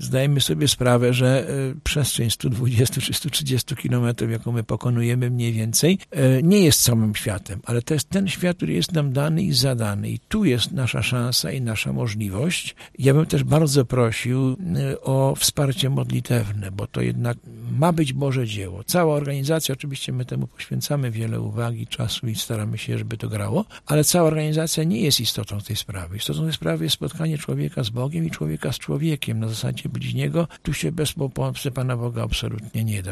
zdajemy sobie sprawę, że przestrzeń 120 czy 130 kilometrów, jaką my pokonujemy mniej więcej, nie jest całym światem, ale to jest ten świat, który jest nam dany i zadany. I tu jest nasza szansa i nasza możliwość. Ja bym też bardzo prosił o wsparcie modlitewne, bo to jednak ma być Boże dzieło. Cała organizacja, oczywiście my temu poświęcamy wiele uwagi, czasu i staramy się, żeby to grało, ale cała organizacja nie jest istotą tej sprawy. Istotą tej sprawy jest spotkanie człowieka z Bogiem i człowieka z człowiekiem. Na zasadzie bliźniego tu się bez pomocy Pana Boga absolutnie nie da.